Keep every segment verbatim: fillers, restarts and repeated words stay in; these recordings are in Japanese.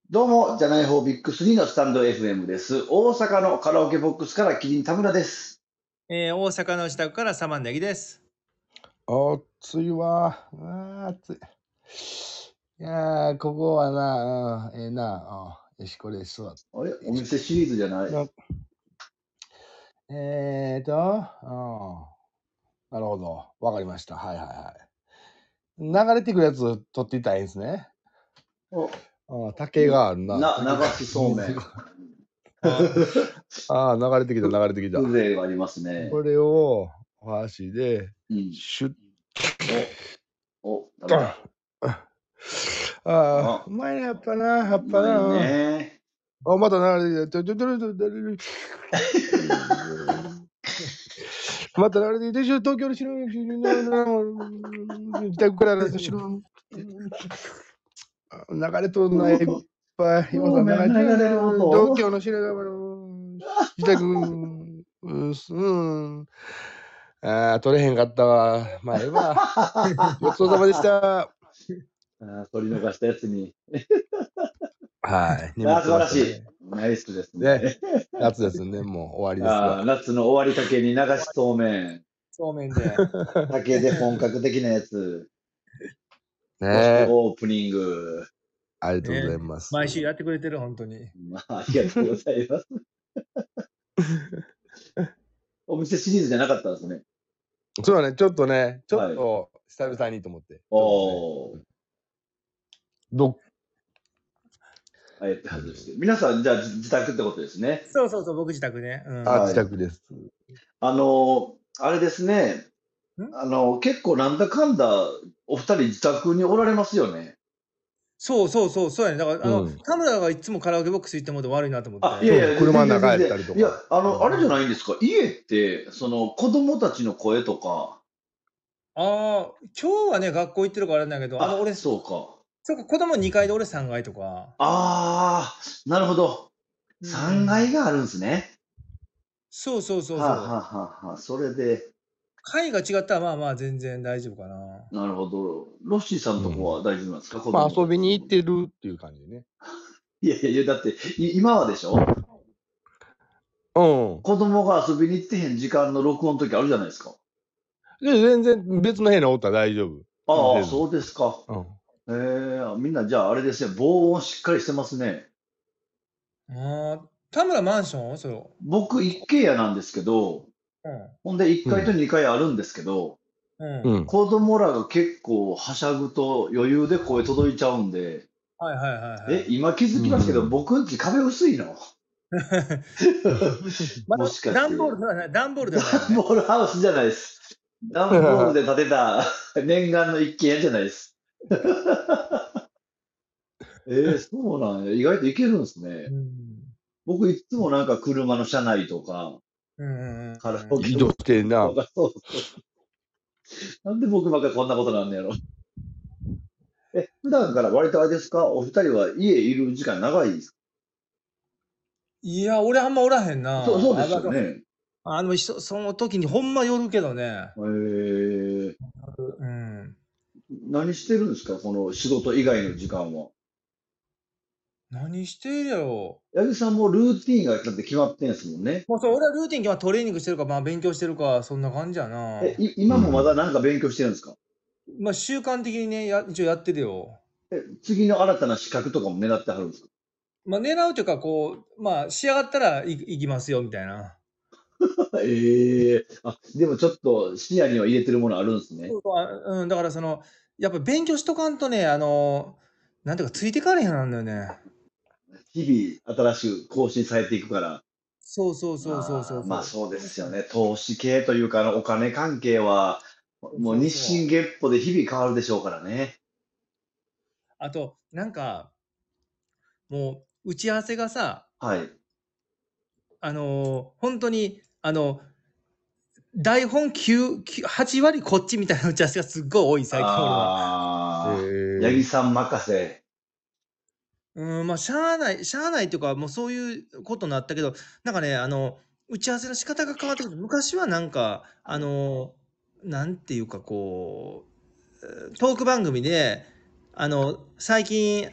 どうも、じゃない方ビッグスリーのスタンド エフエム です。大阪のカラオケボックスからキリン田村です。 えー、大阪の自宅からサマンネギです。 暑いわ。あー暑い。いやー、ここはな、うん、ええな、うん、よし、これ座って。 あれお店シリーズじゃないなえーと、うん、なるほど。わかりました。はいはいはい。流れてくるやつ取っていったらいいんですね。 おあ竹があるな。 な、 竹が流しそうめん。 水がああ、流れてきた、流れてきた。 風情がありますね。 これを、お箸で、 うん。 シュッ。 お、お、食べた。 ああ、 あうまいね、やっぱな、やっうまいぱな。 ね。 あ、また流れてきた。ちょちょちょちょちょちょまた流れてきた。東京の城の自宅からの城流れとんないっぱい。今さん流れてる流れる音。 東京の城の自宅。うん。ああ、取れへんかったわ。まあ、ええわ。ごちそうさまでした。 あ取り逃したやつに。 はい。 あ素晴らしい。ナイスですね。 ね。夏ですね。もう終わりですあが。 夏の終わりかけに流しそうめん。 そうめんで。 竹で本格的なやつ。そしてね。 オープニング。 ありがとうございね、 ます。 毎週やってくれてる、本当に。 まあ、ありがとうございます。お店シリーズじゃなかったんですね。 そうだね。ちょっとね、ちょっと久々にと思って。 おー。 どあえて外して。皆さん、じゃあ自自宅ってことですね。 そうそうそう、僕自宅ね。うん、 あ、 はい自宅です。 あの、あれですね。 んあの、結構なんだかんだ、お二人自宅におられますよね。 そうそうそう、そうやね。だから、あの、 うん田村がいつもカラオケボックス行ってもで悪いなと思って。 あ、いやいや、 車の中全然やったりとかいや、あの、 うんあれじゃないんですか。家って、その、子供たちの声とか、 ああ、今日はね、学校行ってるからあれなんだけど、あの、 あ、 俺、 そうか。 そうか、子供にかいで俺さんがいとか。 あー、なるほど。 うんさんがいがあるんですね。 そうそうそうはあ、はそう。 あはあはあ、それで、 階が違ったらまあまあ全然大丈夫かな。 なるほど。ロッシーさんとこは大丈夫なんですか、子まあ供たち遊びに行ってるっていう感じね。 いやいやいや、だって、い今はでしょうん。 子供が遊びに行ってへん時間の録音の時あるじゃないですか。 で、全然別の部屋におったら大丈夫。 ああ、 気にせずそうですか。 うん。 ええみんなじゃああれですね、防音しっかりしてますね。 ああ、田村マンションそれ。 僕、一軒家なんですけど、ほんでいっかいとにかいあるんですけど、 うん。うん。 うん。 子供らが結構はしゃぐと余裕で声届いちゃうんで、 はいはいはいはい。 え、今気づきましたけど、 うん僕んち壁薄いのまもしかして。 段ボールではない、段ボールではないよダンね。 ボールハウスじゃないです。ダンボールで建てた念願の一軒家じゃないです。えー、そうなんや。意外といけるんですね。 うん。 僕いつもなんか車の車内とか、 うんうんうん。 カラオケ移動してんなと。か、そうそう。なんで僕ばっかりこんなことなんねやろ。え、普段から割とあれですかお二人は家いる時間長いですかいや、俺あんまおらへんな。 そうそうですよあね。 あの、そその時にほんま寄るけどね。 えー、 うん。 何してるんですかこの仕事以外の時間は。 何してるやろ。 八木さんもルーティーンがだって決まってんすもんね。 もうそう、俺はルーティンはトレーニングしてるか、まあ勉強してるか、そんな感じやな。 え、い今もまだなんか勉強してるんですか、 まあ習慣的にね、や一応やってるよ。 え、次の新たな資格とかも狙ってはるんですかまあ狙うというか、こう、まあ仕上がったらい行きますよ、みたいな。 ええあ、でもちょっと視野には入れてるものあるんですね。 そうそう、あうん、だからその、やっぱ勉強しとかんとね、あの、なんていうか、ついてかれへんなんだよね。 日々新しく更新されていくから。 そうそうそうそうそうあーまあそそうですよね。投資系というか、あのお金関係は、 う。 もう日そうそう。 進月歩で日々変わるでしょうからね。 あと、なんか、もう、打ち合わせがさ、 はい。 あのー、本当に、あの、台本きゅう、きゅうはち割こっちみたいな打ち合わせがすっごい多い、最近俺は。 ああ、 え八木さん任せ。 うん、まあ、しゃあない、しゃあないというか、もうそういうことになったけど、なんかね、あの、打ち合わせの仕方が変わってくる。昔はなんか、あの、なんていうかこう、トーク番組で、あの、最近、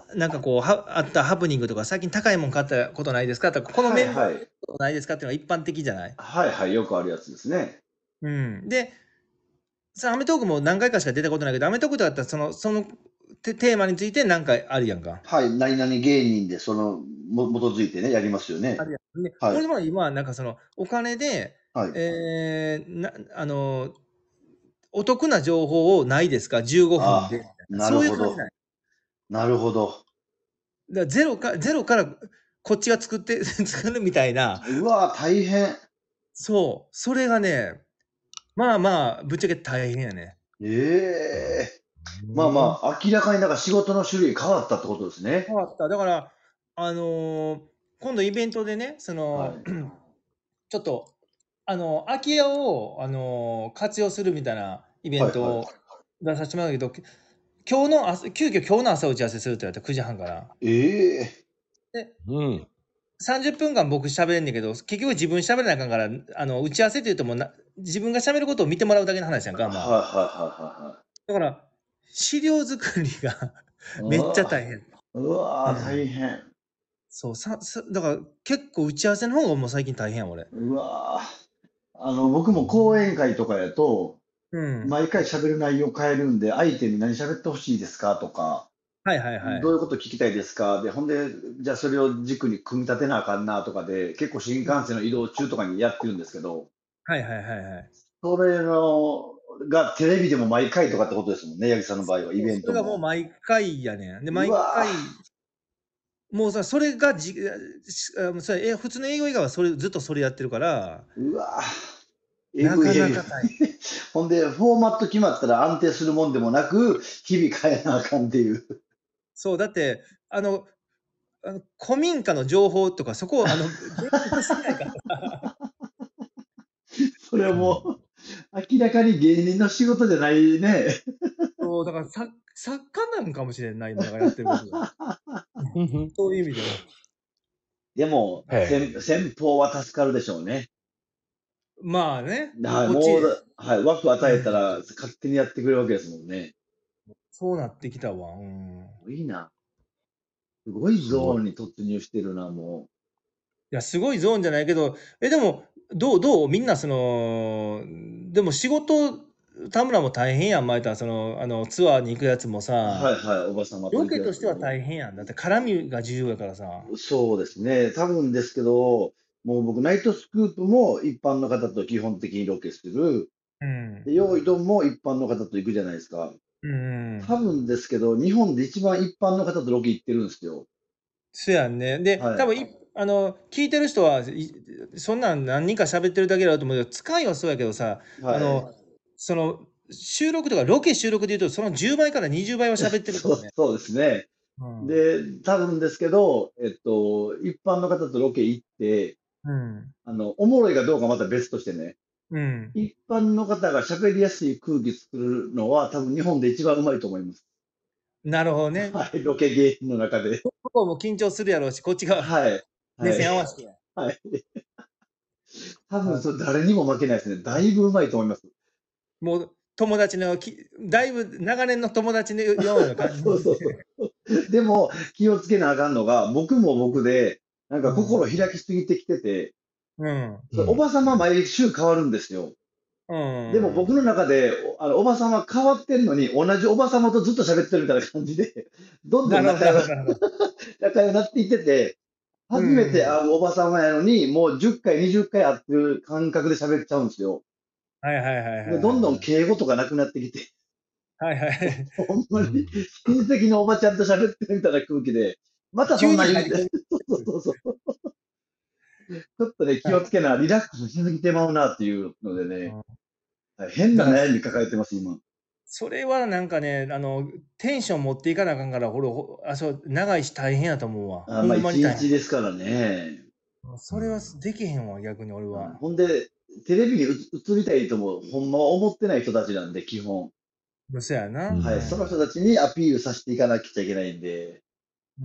なんかこう、はあったハプニングとか、最近高いもん買ったことないですかとか、このはいメンバーはい。 ないですかっていうのが一般的じゃない？ はいはい。よくあるやつですね。 うん。で、さ、アメトークも何回かしか出たことないけど、アメトークとかだったらそのそのテテーマについて何かあるやんか。 はい。何々芸人で、その、も基づいてね、やりますよあね。 るやん。で、 はい。 俺も今なんかそのお金で、 はい。 えーなあの、お得な情報をないですか？じゅうごふんあでみたいあ、 な。 なるそういうほど。 感じなんや。 なるほど。 だからゼロかゼロからこっちが作って作るみたいな、 うわー、大変。 そう、それがね、まあまあ、ぶっちゃけ大変やね。 ええまあうん。 まあ、明らかになんか仕事の種類変わったってことですね。 変わった。だから、あのー今度イベントでね、そはの、 い。 ちょっと、あの、空き家を、あのー活用するみたいなイベはいはい。 ントを出させてもらうんだけど、今日の朝、急遽今日の朝打ち合わせするって言われてくじはんから。 ええで、 うん。 さんじゅっぷんかん僕喋んねんけど、結局自分喋らなあかんから、あの、打ち合わせって言うともうな、自分が喋ることを見てもらうだけの話やんか、 はいまあ。 はいはだから、資料作りがいはいめっちゃはい。 大変。 うわー、うわー、 うん。 大変。 そう、さ、さ、だから結構打ち合わせの方がもう最近大変や、俺。 うわー。あの、僕も講演会とかやと、 うん。 毎回喋る内容変えるんで、相手に何喋ってほしいですかとか、 はいはいはどういい。 うこと聞きたいですかで、ほんで、じゃあそれを軸に組み立てなあかんなとかで、結構新幹線の移動中とかにやってるんですけど、 はいはいはいはい。 それの、がテレビでも毎回とかってことですもんね、八木さんの場合は、イそう、それがもうベントも。 毎回やねん。で、 う毎わ回、もうさ、それがじ、しあもうそれえ普通の営業以外はそれずっとそれやってるから、 ー、うわー、えなかぐいえぐい。 なか大変。 ほんで、フォーマット決まったら安定するもんでもなく、日々変えなあかんっていう。 そう、だって、あの、あの古民家の情報とか、そこを、あの、勉強してないからさ。 それはもう、明らかに芸人の仕事じゃないね。 そう、だから作作家なんかもしれんない、今だからやってることが。そういう意味では。 でも、 へ先先方は助かるでしょうね。 まあね、 はい、 こっち、 もう、はい、枠与うん、 えたら勝手にやってくれるわけですもんね。 そうなってきたわ。うん。 いいな。すごいすごい。 ゾーンに突入してるな、もいや、すごいゾーンじゃないけど、え、でも、どうどうみんなその、でも仕事、田村も大変やん、前田、その、あの、ツアーに行くやつもう。はさ、 いはい、おばさまとロ行くやつ。 ケとしては大変やん。だって絡みが重要やからさ。 そうですね。多分ですけど、もう僕、ナイトスクープも一般の方と基本的にロケする。 うん。 で、用意ドンも一般の方と行くじゃないですか。 うん。 多分ですけど、日本で一番一般の方とロケ行ってるんですよ。 そやんね。で、 はい。 多分いあの、聞いてる人は、いそんなん何人か喋ってるだけだと思うけど、使いはそうやけどさ、あはい。 の、その、収録とかロケ収録で言うと、そのじゅうばいからにじゅうばいは喋ってるかそう、 らね。 そうですね。 うん。 で、多分ですけど、えっと、一般の方とロケ行って、 うん。 あの、おもろいかどうかまた別としてね、 うん。 一般の方が喋りやすい空気作るのは多分日本で一番うまいと思います。 なるほどね。 はい、ロケ芸人の中で。 向こうも緊張するやろうし、こっちがはい。 目はい。 線合わせて。 はい。多分はい。 それ誰にも負けないですね。だいぶうまいと思います。 もう友達のきだいぶ長年の友達のような感じそうそうそう。でも、気をつけなあかんのが、僕も僕で、なんかうん。 心開きすぎてきてて、 うん。 それおばさま毎週変わるんですよ。 うでも僕ん。 の中で、おあの、おばさま変わってるのに、同じおばさまとずっと喋ってるみたいな感じで、どんどなるほど、なん仲良く、 るほど、なるほど。 仲良くなっていってて、 う初めてん。 会うおばさまやのに、もうじゅっかい、にじゅっかい会ってる感覚で喋っちゃうんですよ。 はいはいはいはいで、どんどんはい。 敬語とかなくなってきて、 はいはい。 ほんまにうん親戚のおばちゃんと喋ってるみたいな空気で、またそ急んなん言うて、 に入り込む。 そうそうそうそう。ちょっとね、気をつけな、リラックスしすぎてまうなっていうのでね、 うん。 はい変なだから、 悩み抱えてます、今。 それはなんかね、あの、テンション持っていかなあかんから、ほれ、ほあ、そう、長いし大変やと思うわ。 あ、 ほまあ、一んまに大変。 日ですからね。 それはできへんわ、逆に俺うんは。 ほんで、テレビにう映りたいとも、ほんまは思ってない人たちなんで、基本。 そやな。 うんはい、その人たちにアピールさせていかなきゃいけないんで、 うん。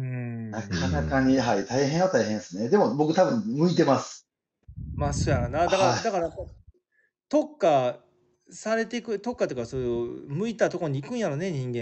なうん。 かなかに、はい、大変は大変ですね。でも僕多分向いてます。 まあ、そうやな。だから、 はい。 だから、特化されていく、特化というか、そういう、向いたところに行くんやろね、人間。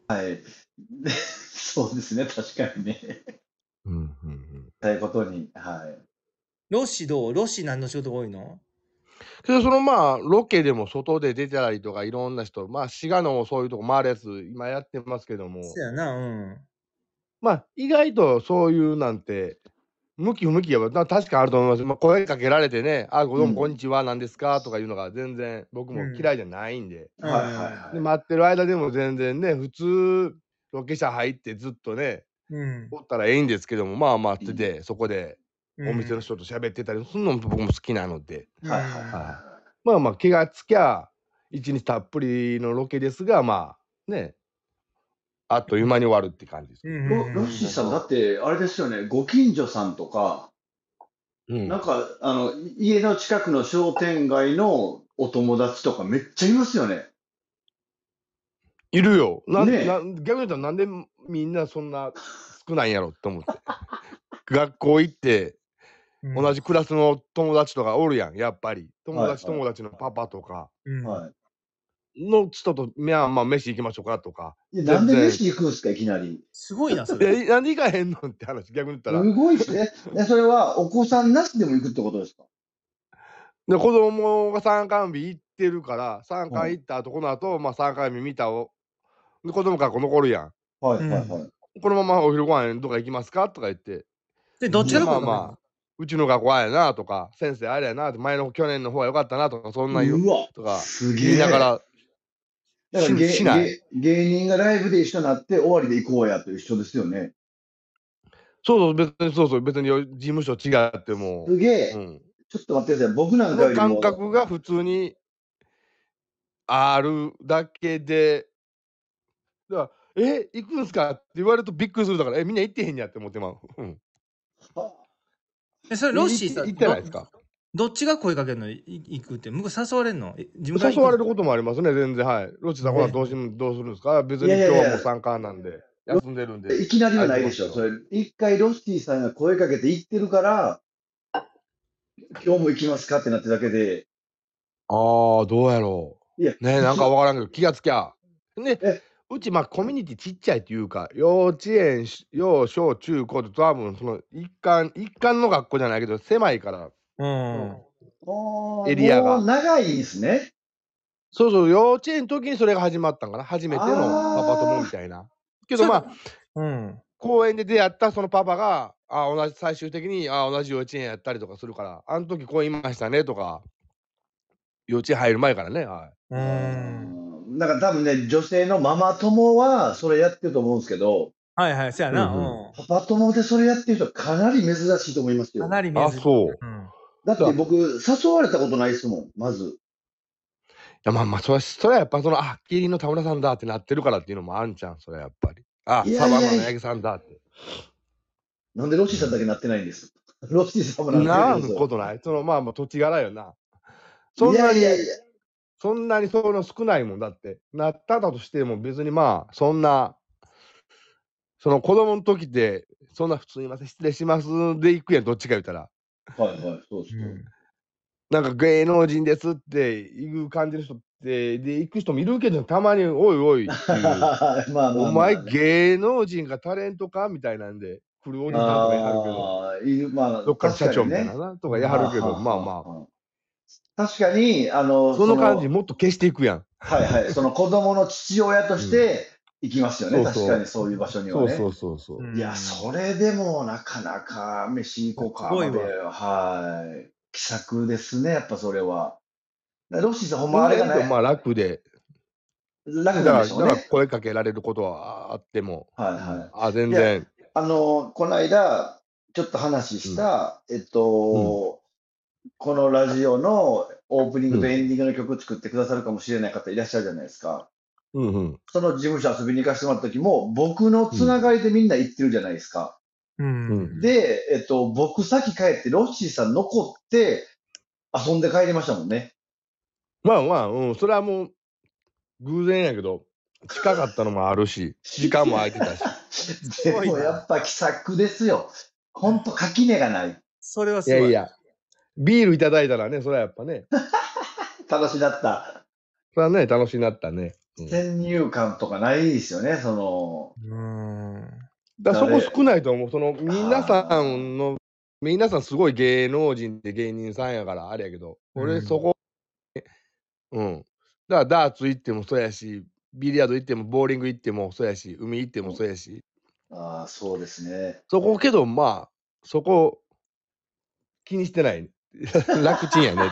はい。でそうですね、確かにね。 うんうんうん。 たいことに、はい。 ロッシーどう？ロッシー何の仕事が多いの？ けどそのまあ、ロケでも外で出てたりとかいろんな人、まあ、滋賀のそういうとこ回るやつ今やってますけども、 そやな、うん。 まあ、意外とそういうなんて、向き不向きはな確かあると思います。まあ、声かけられてね、あ、どうもこんにちは、なんですかとかいうのが全然僕もうん。 嫌いじゃないんで。 うんはいはいで、 はい。 待ってる間でも全然ね、普通、ロケ車入ってずっとね、 うん。 おったらええんですけども、まあ待ってうん。 て、そこでうん。 お店の人と喋ってたりすんのも僕も好きなので。 はいはいうん。 はい。 はまあまあ、気がつきゃ、いちにちたっぷりのロケですが、まあ、ね、あっという間に終わるって感じですうん。 けど。 い。ロロッシーさん、だって、あれですよね、ご近所さんとか、 うん。 なんか、あの、い家の近くの商店街のお友達とかめっちゃいますよね。 いるよ。なねな逆に言ったらなんでみんなそんな少ないんやろって思って。学校行ってうん。 同じクラスの友達とかおるやん、やっぱり。友達はいは友達のパパとかうん。 い。はの人と、みゃまあ飯行きましょうかとか、 い。いや、なん全然。 で飯行くんすか、いきなり。 すごいな、それ。 え、なんで行かへんのって話、逆に言ったら。 すごいっすね。え、それはお子さんなしでも行くってことですか？ で、子供が参観日行ってるから、参観はい。 行った後、この後、まあ参観日見たおで、子供学校残るやん。 はいうん。 はいはい。 このままお昼ご飯どっか行きますかとか言って。 で、どっちで、 うわ、 まあまから声かけんの？ あ、うちの学校あれやなとか、先生あれやなって、前の去年の方が良かったなとか、そんな言ううわ、 とかすげえ。 言いながら、しだから芸しない。 芸芸人がライブで一緒になって終わりで行こうやと一緒ですよね。 そうそう、別にそうそう、別に事務所違っても、 すげうえ。 ん。 ちょっと待ってください。僕なんその感かよりも、 覚が普通にあるだけで、だから「え、行くんすか？」って言われるとびっくりするだから、え、みんな行ってへんやって思ってまう。うん。 はえ、それいロッシーさ、 行って行ってないですどか？ どっちが声かけるの？い行くって。向こう誘われんの？え、自分が行くの？ 誘われることもありますね、全然、はい。ロッチさん、ほなえ、 どうしどうするんですか？別いやに今日はいやいや、 もう参観なんで、休んでるんで、 いきなりは空いないでしょ。そてますよ。 れ、一回ロッシーさんが声かけて行ってるから、今日も行きますかってなってるだけで、 ああ、どうやろいや、 う。ね、 普通、 なんかわからんけど、気がつきゃ。ね、 え、 うち、ま、コミュニティちっちゃいっていうか、幼稚園、し幼小中高と多分その一貫一貫の学校じゃないけど、狭いから、 うそん。 のああ、 エリアが。 もう長いんですね。 そうそう、幼稚園の時にそれが始まったんかな、初めてのパパ友みあたいな。けど、 それ、 まあ、 うん。 公園で出会ったそのパパが、あ、同じ最終的に、あ、同じ幼稚園やったりとかするから、あん時こう言いましたねとか、幼稚園入る前からね、はい。 うあ、 ん。 うん。だから多分ね、女性のママ友はそれやってると思うんですけど、 はいはい、そやな。 うんうん。 うん。 パパ友でそれやってる人かなり珍しいと思いますかよ。 あ、 なり珍しい。 そう。 うん。 だっだいて僕、誘われたことないですもん、まず。 や、まあまあ、それそれはやっぱその、あ、麒麟の田村さんだってなってるからっていうのもあんちゃん、それはやっぱり。あ、 いやサバンナいやいや、 の八木さんだって。 なんでロッシーさんだけうん。 なってないんです？ロッシーさんもなってるなけど、そんことない。その、まあまあ、土地柄よな。 う。いそんなにやいやいや、 そんなにその少ないもんだって。なっただとしても別にまあ、そんな、その子供の時で、そんな普通に「すいません、失礼します」で行くやん、どっちか言うたら。 はいはい、そうそう。 うん。 なんか芸能人ですっていう感じの人って、で、行く人もいるけど、たまに「おいおい」っていう、 まあま 「お前あまあね。 芸能人かタレントか？」みたいなんで、来るおじさんとかいはるけど、 ああ、いる、まあ、 どっかの確社長みたいなかにね。 な、とかいうん。 はるけど、 はあはあまあまあ、 はあはあ。確かに、あの、 その感じその、 もっと消していくやん。 はいはい、その子供の父親としうん。 て行きますよね、 そう確かにそそういう場所う。 にはね。 そうそうそうそうう。 いや、 ん。 それでもなかなか飯行こうすかまで、 ごいわ。 はい。気さくですね、やっぱそれは。だロッシーさん、ほんまあ意れがない、 外とまあ楽で、ね、 楽なんだからだからでしょうね。 声かけられることはあっても、 はいうん、 はあ、 い。いや、 全然、 あの、この間、ちょっと話しうん、 た、えっうん、 と、このラジオのオープニンうん、 グとエンディングの曲作ってくださるかもしれない方いらっしゃるじゃないですか。 うんうん、 その事務所遊びに行かせてもらった時も、僕のうん、 つながりでみんな行ってるじゃないですか。 ううん。 ん。 で、えっと、僕先帰ってロッシーさん残って遊んで帰りましたもんね。 まあまあ、うん、それはもう偶然やけど、近かったのもあるし、時間も空いてたし。 すごいでもやっな。 ぱ気さくですよ。ほんと垣根がない。 それはいすごい。 やいや、ビールいただいたらね、それはやっぱね、 楽しだった。 それはね、楽しになったね。 うん先入観とかないですよね、その、 うーん。 だからそ誰こ少ないと思う。その皆さあんの、皆さんすごい芸能人で芸人さんやからあれやけど、 うん俺そこ、うん。だからダーツ行ってもそうやし、ビリヤード行ってもボーリング行ってもそうやし、海行ってもそうやし、 あー、そうですね。 そこけどまあ、そこ気にしてない。楽ちんやね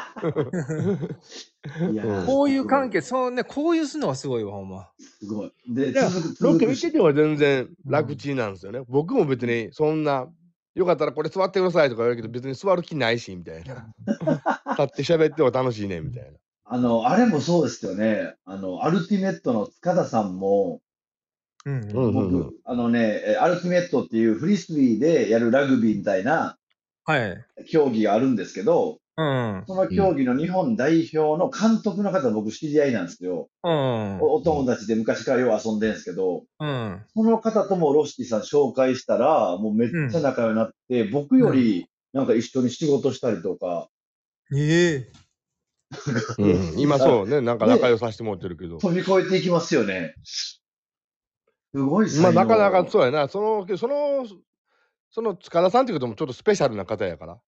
っていう。 いやー、 うんこういう関係、そうね、こういうするのがすごいわ、ほんま。 すごい。で、 いや続く、 ロケ続くし。 見てては全然楽ちんなんですよね。僕も別にそんな、よかったらこれ座ってくださいとか言われるけど、別に座る気ないし、みたいな。立って喋っても楽しいね、みたいな。 あの、あれもそうですよね。あの、アルティメットの塚田さんも、 うんうんうんうん僕、あのね、えアルティメットっていうフリスビーでやるラグビーみたいなはい。 競技があるんですけど、 うん。 その競技の日本代表の監督の方、僕知り合いなんですよ。 うん。 おお友達で昔からよう遊んでるんですけど、 うん。 その方ともロシティさん紹介したら、もうめっちゃ仲良くなって、僕よりなんか一緒に仕事したりとか、 ええうん、今そうね、なんか仲良させてもらってるけど。 飛び越えていきますよね。すごい才能。 まあなかなかそうやな、その、その、その塚田さんっていうこともちょっとスペシャルな方やから。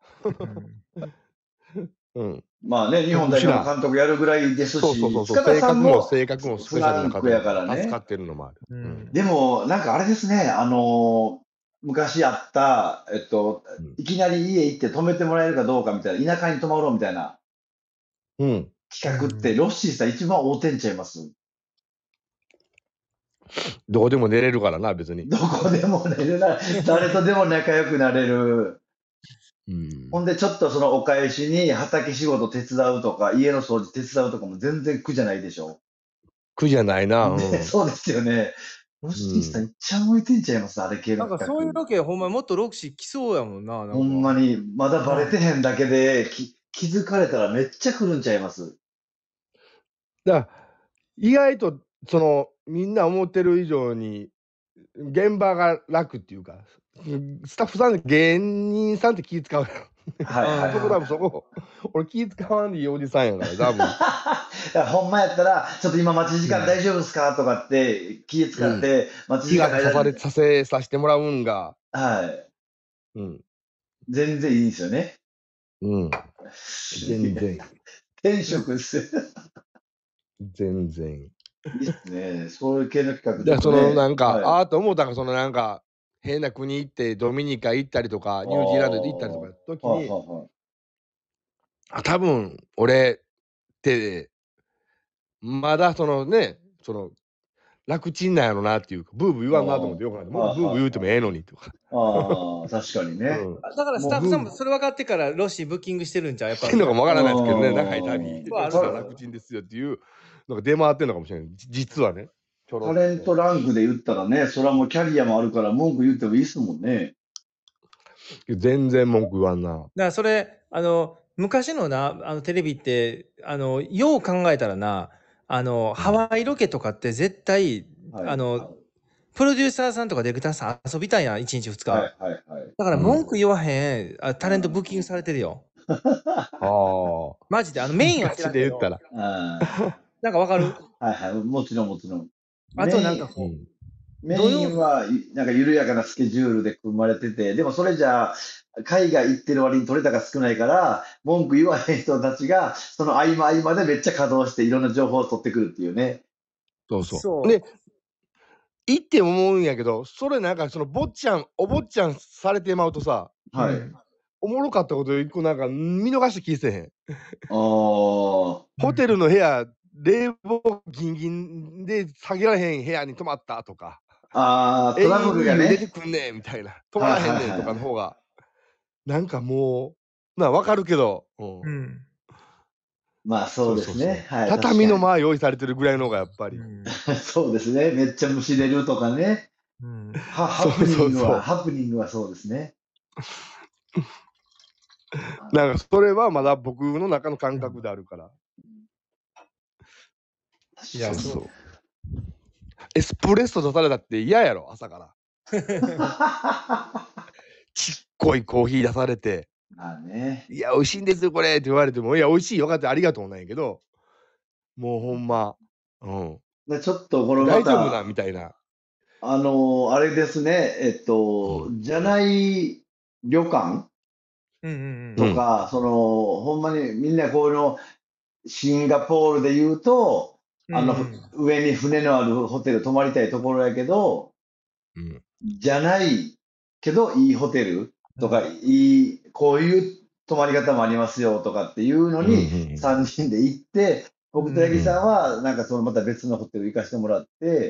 うん。 まあね、日本代表の監督やるぐらいですし、 そうそうそうそう、 塚田性格さんもも性格もスペシャルな方フランクやからね助かってるのもある。 ううんん。 でも、なんかあれですね、あのー昔あった、えっと、 うんいきなり家行って泊めてもらえるかどうかみたいな、田舎に泊まろうみたいなうん。 企画って、ロッシーさん一番合うてんちゃいますどこでも寝れるからな、別に。 どこでも寝るな、誰とでも仲良くなれる。 うん。 ほんで、ちょっとそのお返しに畑仕事手伝うとか、家の掃除手伝うとかも全然苦じゃないでしょ。 苦じゃないな。うん。 ねそうですよね。ロッシーさん一番向いてんちゃいますあれ系のなんか企画。 そういうロケ、ほんまもっとロクシー来そうやもんな。なんかほんまに、まだバレてへんだけで、き気づかれたらめっちゃ来るんちゃいますだから意外とそのみんな思ってる以上に現場が楽っていうか、スタッフさん芸人さんって気使うやろ。 はいはいはい。 僕多分そこ俺気使わんでいいおじさんやから多分。 だからほんまやったら、ちょっと今待ち時間大丈夫ですかとかって気使って、待ち気時間がさされさせさせてもらうんが、 はい。 うん全然いいんですよね。 うん、全然転職っす。 全然。 いいっすね。そういう系の企画だからそのなんか、 はいああと思ったんがそのなんか変な国行ってドミニカ行ったりとかニュージーランド行ったりとか時に、 はいはいはいあ多分俺ってまだそのねその楽ちんなんやろなっていうかブーブー言わんなと思ってよくないもっとブーブー言うてもええのにとか。 ああ、確かにね。 うんだからスタッフさんもそれ分かってからロッシーブッキングしてるんじゃうやっぱしてんのかもわからないですけどね、 うん仲いい旅、 まあ実は楽ちんですよっていうのが出回ってんのかもしれない。じ実はね。ちょろっとタレントランクで言ったらね、それはもうキャリアもあるから文句言ってもいいっすもんね。 全然文句言わんな。 だからそれあの昔のなあのテレビってあのよう考えたらなあのハワイロケとかって絶対、 はいあのプロデューサーさんとかディレクターさん遊びたいやんいちにちふつか、 はいはいはい。 だから文句言わへん、あタレントブッキングされてるよああ。 マジであのメインは知らんけどで言ったら。 あなんかわかるーはいはい。もちろんもちろん。 あとなんかこう、 うんメインはいなんか緩やかなスケジュールで組まれてて、でもそれじゃあ、海外行ってる割に取れ高少ないから、文句言わへん人たちが、その合間合間でめっちゃ稼働していろんな情報を取ってくるっていうね。 そうそう。 そうで、行って思うんやけど、それなんかその坊ちゃん、お坊ちゃんされてまうとさ、 はい。 うんおもろかったこと一個なんか見逃して気せえへん。 あーホテルの部屋、冷房ギンギンで下げられへん部屋に泊まったとか、 あー、トラブルが永遠に出てね。 くんねんみたいな、泊まらへんねんとかの方が、なんかもう、まあわかるけど、うんうんまあそうですね。はい。 畳の確間用意されてるぐらいの方がやっぱり。 うんかにそうですね。めっちゃ虫出るとかね。 うんはハそうプニングは、 そうそうハプニングはそうですね。 なんかそれはまだ僕の中の感覚であるから。 いやそうそう。エスプレッソ出されたって嫌やろ、朝から。ちっこいコーヒー出されて、 まあね。 いや、美味しいんですよ、これって言われても、いや、美味しいよかった、ありがとうなんやけど、もうほんま、うん。 でちょっとこれま大丈夫なた、 みたいな。 あのーあれですね、えっと、じゃない旅館うんうんうん。 とか、その、ほんまにみんなこの、シンガポールで言うと、あの、 うん上に船のあるホテル泊まりたいところやけど、 うん。 じゃないけどいいホテルとか、 ういい、こういう泊まり方もありますよとかっていうのにうんうんうんさんにんで行って、僕と八木うんさんはなんかそのまた別のホテル行かせてもらって、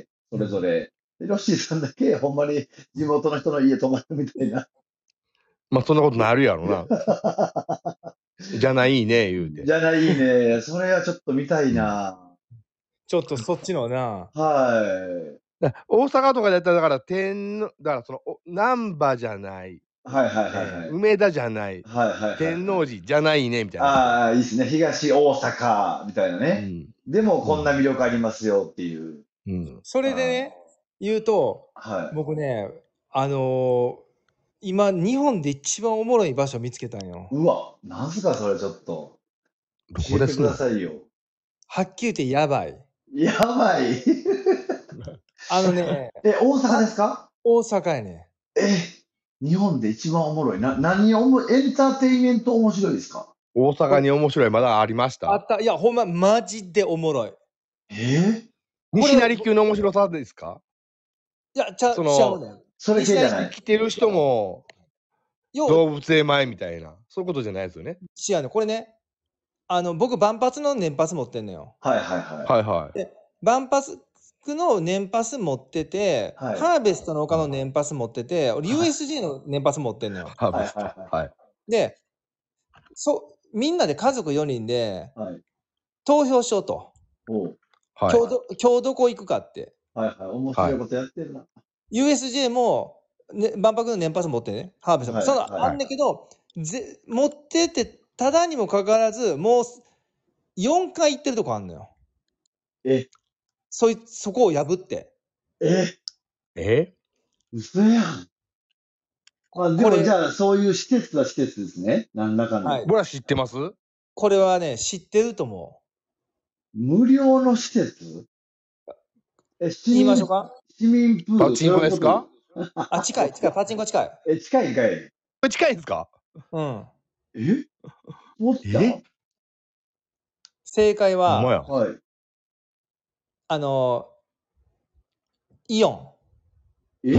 それぞれ。でロッシーさんだけほんまに地元の人の家泊まるみたいな。 まあそんなことなるやろな。じゃないね、言うて。 じゃないね。それはちょっと見たいな。 ちょっとそっちのな。 はい。 だ大阪とかだったら、だから天王、だからその、お難波じゃない、 はいはいはいはい。 えー梅田じゃない、 はいはいはい。 天王寺じゃないね、みたいな。 ああ、いいですね。東大阪みたいなうね。 ん。 でもこんな魅力ありますよっていう。 うん。 それでね、言うと、 はい。 僕ね、あのー今、日本で一番おもろい場所見つけたんよ。 うわ、なんすかそれちょっと。 ど教えてくこですのださいよ。 はっきり言ってやばい。 やばい。 あのね、 え、大阪ですか？ 大阪やね。 え、日本で一番おもろい。な、何おも、エンターテインメント面白いですか？ 大阪に面白いまだありましたあった、いや、ほんま、マジでおもろい。 えー西成級の面白さですか？ いや、ちゃ、 そのちゃうねん。 それ系じゃない。 来てる人もよう、 動物園前みたいな、そういうことじゃないですよね。 違うねん。これね、あの、僕、万発の年パス持ってんのよ。 はいはいはい。 はいはい。 で、万発の年パス持ってて、 はいハーベストの丘の年パス持ってて、俺 ユーエスジェー の年パス持ってんのよ。 ハーベスト。 はいはいはい。 で、そ、みんなで家族よにんではい。 投票しようと。 おうはい。 今日ど、今日どこ行くかって。 はいはい。面白いことやってんな。 ユーエスジェー も、ね、万博の年パス持ってね、ハーベストも。 はいその、 はいあんねんけど、ぜ持ってて、ただにもかかわらず、もうよんかい行ってるとこあんのよ。 え、 そい、そこを破って。 え、 え嘘やん。まあでこれもじゃあ、そういう施設は施設ですね。何らかの。 はい僕ら知ってます？ これはね、知ってると思無料の施設え、 う。 市民言いましょうか。 市民プール。 パチンコですか？ あ、近い、近い、パチンコ近い。 え、近いんかい。 これ近いんですか？ うん。 え持ったえ正解ほんまは、 や。 はい。 あの、イオン。 え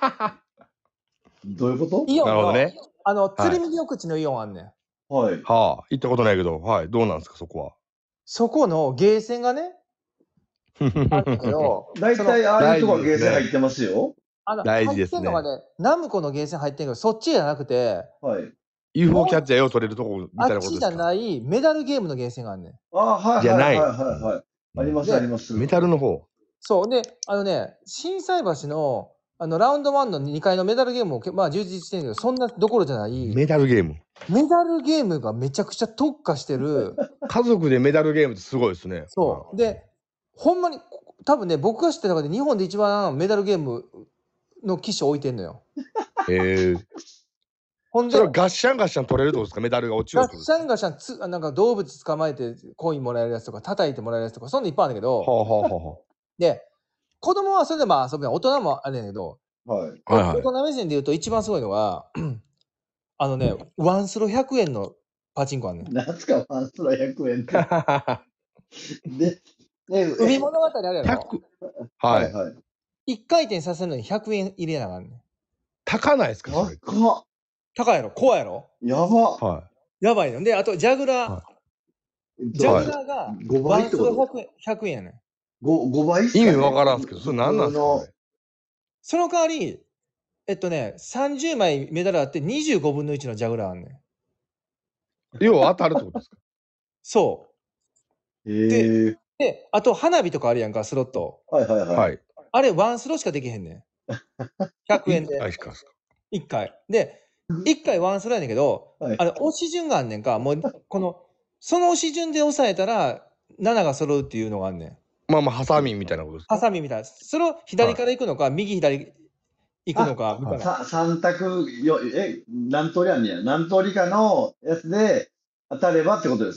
どういうことイオンの、 なるほどね。 あの、 はい鶴見緑地のイオンあんねん。 はい。 はあ、行ったことないけど、はい、どうなんですか、そこは。 そこのゲーセンがね、あるんだけど、 大その体ああいうとこはゲー大事ですねセン入ってますよ。 あの、 大事ですね入ってんのがね、ナムコのゲーセン入ってんけど、そっちじゃなくて、 はい。 ユーフォー キャッチャーよう取れるとこみたいあっちじゃなことですか。 ないメダルゲームのゲーセンがあんねん。 あはいじゃないはいはいはいはい。ありますであります。 メタルの方。 そう。で、あのね、心斎橋の、あの、ラウンドワンのにかいのメダルゲームも、けまあ、充実してるけど、そんなどころじゃない、 メダルゲーム。 メダルゲームがめちゃくちゃ特化してる。 家族でメダルゲームってすごいですね。 そう。で、ほんまに、多分ね、僕が知ってる中で日本で一番メダルゲームの機種置いてんのよ。 へえ。 ほんで、 それはガッシャンガッシャン取れるってことですか？メダルが落ちるガッってことですか？ シャンガシャンつ、あなんか動物捕まえてコインもらえるやつとか、叩いてもらえるやつとか、そんなんいっぱいあるんだけど、 はあはあはで、子供はそれでまあ遊ぶやん。大人もあれやけど、 はい。 あはあ。はい大人目線で言うと一番すごいのが、あのね、ワンスロひゃくえんのパチンコあんねん。 なんすか、ワンストラひゃくえんって。 はで、ね、 海物語あるやい。 ろ。 ひゃく。 ははいい。 はい。 一回転させるのにひゃくえん入れなあかんねん。 高ないですか？それ。 高っ。 高いやろ、怖いやろ。 やば。 はやばいの。で、あとジャグラー、 はジャグラーがごワンスロ倍ってことひゃくえん、ひゃくえんやねん。 ご、ご倍っすい。 かね意味わからんすけど、それ何なんですか？それその代わり、えっとね、さんじゅうまいメダルあってにじゅうごぶんのいちのジャグラーあんねん。 要は当たるってことですか？ そへえ。 う。で、あと花火とかあるやんか、スロット。 はいはいはい。 はい。 あれワンスロしかできへんねん。ひゃくえんで。 はい、しかすか。 いっかい。で、いっかいワンスロやねんけど、 はいあれ、押し順があんねんか、もう、この、その押し順で押さえたら、ななが揃うっていうのがあんねん。 まあまあ、ハサミみたいなことですか？ ハサミみたいな。それを左から行くのか、右左行くのか、みたいな。 さ三択よ、え、何通りあんねや。何通りかのやつで当たればってことですね。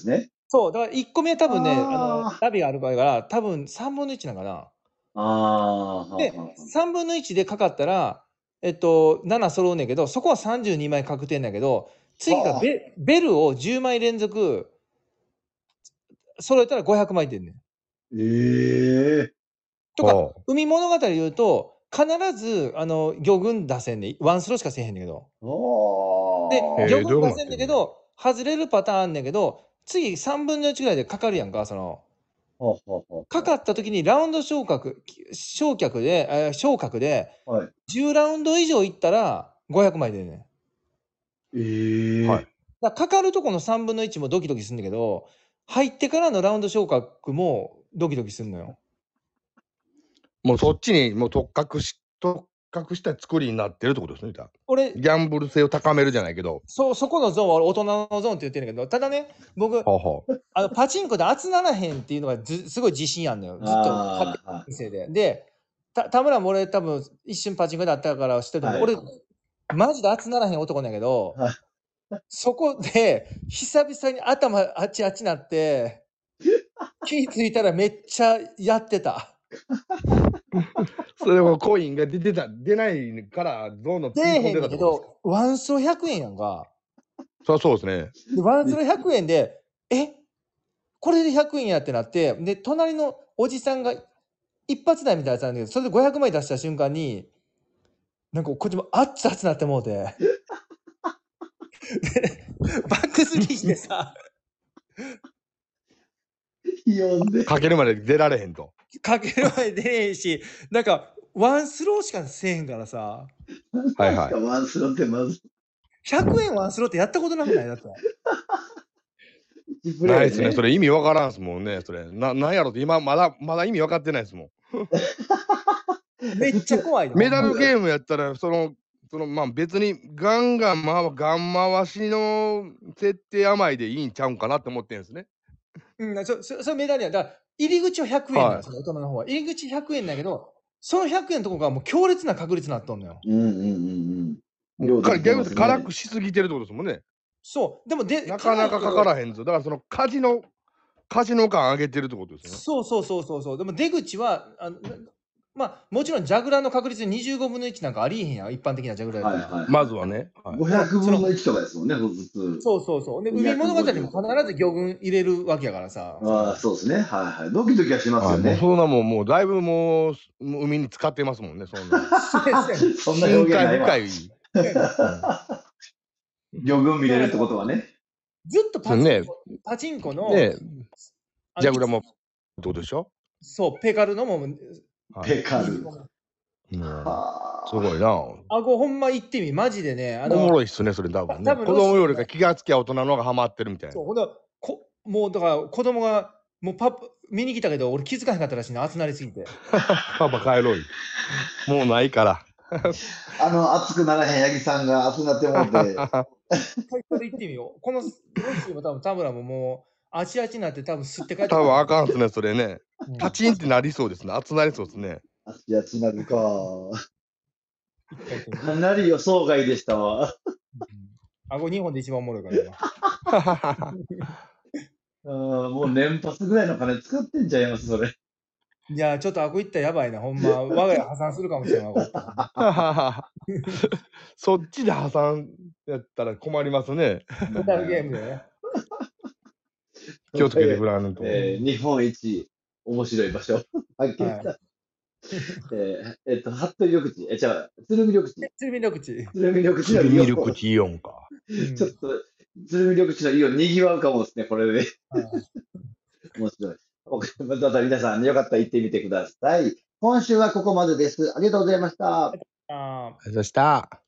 そう、だからいっこめは多分ね、あの、 あーナビがある場合から、多分さんぶんのいちなんかな。 あー、 で、 はははさんぶんのいちでかかったら、えっと、なな揃うねんけど、そこはさんじゅうにまい確定なんやけど、次がはあベベルをじゅうまい連続揃えたらごひゃくまい出んねん。 ええとか、 は海物語で言うと、必ず、あの、魚群出せんねん。ワンスローしかせえへんねんけど。で、 あへえ魚群出せんどういうことなってんのねんけど、外れるパターンあんねんけど、次さんぶんのいちぐらいでかかるやんか、その、 あ、はあはあはかかった時にラウンド昇格、昇格で、えー昇格で、 あはい。 じゅうラウンド以上いったらごひゃくまい出んねん。 ええはい。 だからかかるとこのさんぶんのいちもドキドキするんだけど、入ってからのラウンド昇格もドキドキするのよ。 もうそっちにもう特化し、特化した作りになってるってことですね。じゃあ俺、 ギャンブル性を高めるじゃないけど。 そ、そこのゾーンは俺大人のゾーンって言ってるんだけど、ただね、僕、 はあはあ。 あのパチンコで集ならへんっていうのがずすごい自信あんのよ。ずっと勝手ああ、はにせいで。で、た田村も俺多分一瞬パチンコであったから知ってると思う。 はい俺、マジで集ならへん男なんやけど、 はいそこで久々に頭あっちあっちなって、気ぃついたらめっちゃやってた。 それはコインが出てた、出ないから、どんどん出つぎ込んえへんねんけでたってことですか。 ど、ワンスロひゃくえんやんか。 そりゃそうですね。 で、ワンスロひゃくえんで、えこれでひゃくえんやってなって、で、隣のおじさんが一発台みたいなやつなんだけど、それでごひゃくまい出した瞬間に、なんかこっちも熱々なってもうて。でバックスリーしてさ、 呼んで。 かけるまで出られへんと。 かける前出ねえし、なんか、ワンスローしかせえへんからさ、 はいはいワンスローってまず、 ひゃくえんワンスローってやったことなくないだって。 一プレイないですね。それ意味わからんすもんね。それ。な、なんやろって今まだ、まだ意味わかってないですもん。 めっちゃ怖いの。 メダルゲームやったら、その、そのまあ別にガンガン回ガン回しの設定甘いでいいんちゃうんかなって思ってんですね。 うん、そ、そ、それメダルや。だから、入り口はひゃくえんなんはいですよ、大人の方は。入り口ひゃくえんだけど、そのひゃくえんのとこがもう強烈な確率になっとんのよ。 うんうんうんうん。 もうか逆に言うとね辛くしすぎてるってことですもんね。 そう。でもで、 なかなかかからへんぞ。だからそのカジノ、カジノ感上げてるってことですよね。 そうそうそうそうそう。でも出口は、あのまあ、もちろんジャグラーの確率にじゅうごぶんのいちなんかありえへんやん、一般的なジャグラーやったら。 はいはい。 まずはね。はいごひゃくぶんのいちとかですもんね、普通。 そうそうそう。で、海物語にも必ず魚群入れるわけやからさ。 ああ、そうですね。はいはい。ドキドキはしますはい、もうよね。 そんなもん、もうだいぶもうもう海に使ってますもんね、そんな。 そんな表現ないわ。 深い深い。 魚群見れるってことはね。 ずっとパチンコ、 ねパチンコの、 ねあのジャグラもどうでしょそう、ペカルのも、 はいペカル。 もうはあ。 すごいな。 あごほんま行ってみ、マジでね。あおもの、 ろいっすね、それ多分ね。 多分子供よりか気がつきゃ大人の方がハマってるみたいなそ。う、ほんとこもうだから子供が、もうパパ、見に来たけど、俺気づかへんかったらしいな、集なりすぎて。 パパ帰ろうよ。もうないから。 あの、熱くならへん八木さんが熱くなってもうて。 最初で行ってみよう。このロッシーも多分田村ももう、あちあちになって多分吸って帰って多分あかんっすね、それね。 うんパチンってなりそうですね。熱なりそうですね。 あっちあっちなるか。 一回行ってみようかなり予想外でしたわ。 あごにほんで一番おもろいからな。 うんもう年パスぐらいの金使ってんちゃいます、それ。 いや、ちょっとあご行ったらやばいな、ほんま。我が家破産するかもしれない。 そっちで破産やったら困りますね。 メタルゲームでね。 気をつけてくらんと。 えー日本一面白い場所。発見した。 はえーえっと、服部緑地。え、じゃあ、鶴見緑地。 鶴見緑地。 鶴見緑地のミイオン。 ルクチイオンか。 うんちょっと、鶴見緑地のイオン、にぎわうかもですね、これで。 はい面白い。わかりました皆さん、よかったら行ってみてください。今週はここまでです。ありがとうございました。 あーありがとうございました。